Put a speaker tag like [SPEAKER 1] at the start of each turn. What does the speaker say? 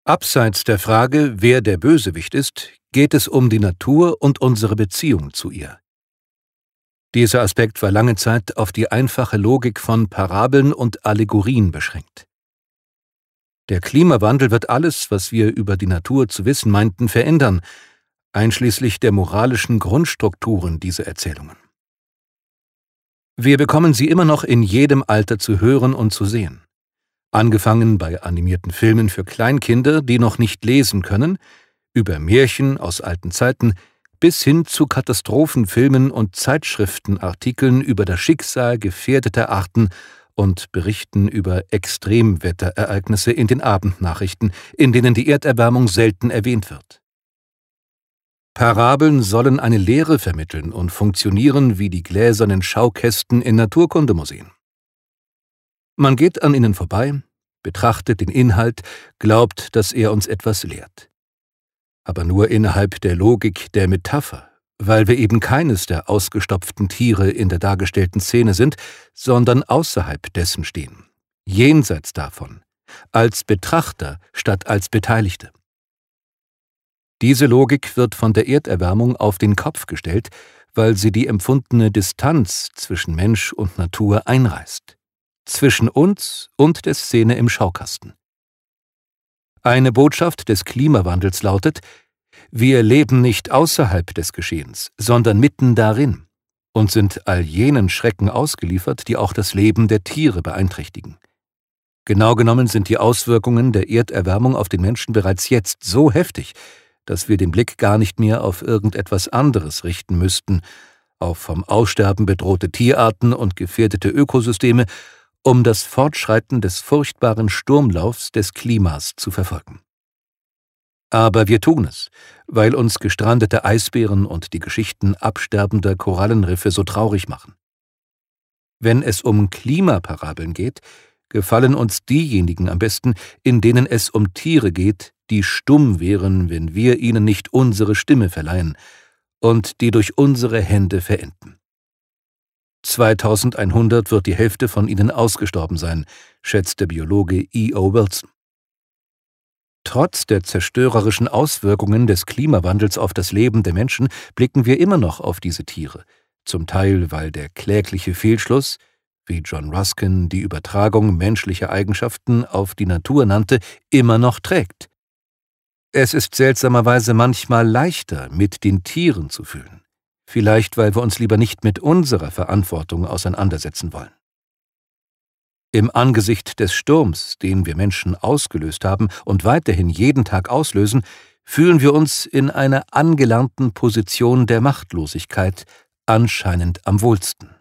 [SPEAKER 1] Abseits der Frage, wer der Bösewicht ist, geht es um die Natur und unsere Beziehung zu ihr. Dieser Aspekt war lange Zeit auf die einfache Logik von Parabeln und Allegorien beschränkt. Der Klimawandel wird alles, was wir über die Natur zu wissen meinten, verändern, einschließlich der moralischen Grundstrukturen dieser Erzählungen. Wir bekommen sie immer noch in jedem Alter zu hören und zu sehen. Angefangen bei animierten Filmen für Kleinkinder, die noch nicht lesen können, über Märchen aus alten Zeiten, bis hin zu Katastrophenfilmen und Zeitschriftenartikeln über das Schicksal gefährdeter Arten und Berichten über Extremwetterereignisse in den Abendnachrichten, in denen die Erderwärmung selten erwähnt wird. Parabeln sollen eine Lehre vermitteln und funktionieren wie die gläsernen Schaukästen in Naturkundemuseen. Man geht an ihnen vorbei, betrachtet den Inhalt, glaubt, dass er uns etwas lehrt. Aber nur innerhalb der Logik der Metapher, weil wir eben keines der ausgestopften Tiere in der dargestellten Szene sind, sondern außerhalb dessen stehen, jenseits davon, als Betrachter statt als Beteiligte. Diese Logik wird von der Erderwärmung auf den Kopf gestellt, weil sie die empfundene Distanz zwischen Mensch und Natur einreißt, zwischen uns und der Szene im Schaukasten. Eine Botschaft des Klimawandels lautet: Wir leben nicht außerhalb des Geschehens, sondern mitten darin und sind all jenen Schrecken ausgeliefert, die auch das Leben der Tiere beeinträchtigen. Genau genommen sind die Auswirkungen der Erderwärmung auf den Menschen bereits jetzt so heftig, dass wir den Blick gar nicht mehr auf irgendetwas anderes richten müssten, auf vom Aussterben bedrohte Tierarten und gefährdete Ökosysteme, um das Fortschreiten des furchtbaren Sturmlaufs des Klimas zu verfolgen. Aber wir tun es, weil uns gestrandete Eisbären und die Geschichten absterbender Korallenriffe so traurig machen. Wenn es um Klimaparabeln geht, gefallen uns diejenigen am besten, in denen es um Tiere geht, die stumm wären, wenn wir ihnen nicht unsere Stimme verleihen und die durch unsere Hände verenden. 2100 wird die Hälfte von ihnen ausgestorben sein, schätzt der Biologe E.O. Wilson. Trotz der zerstörerischen Auswirkungen des Klimawandels auf das Leben der Menschen blicken wir immer noch auf diese Tiere, zum Teil weil der klägliche Fehlschluss, wie John Ruskin die Übertragung menschlicher Eigenschaften auf die Natur nannte, immer noch trägt. Es ist seltsamerweise manchmal leichter, mit den Tieren zu fühlen. Vielleicht, weil wir uns lieber nicht mit unserer Verantwortung auseinandersetzen wollen. Im Angesicht des Sturms, den wir Menschen ausgelöst haben und weiterhin jeden Tag auslösen, fühlen wir uns in einer angelernten Position der Machtlosigkeit anscheinend am wohlsten.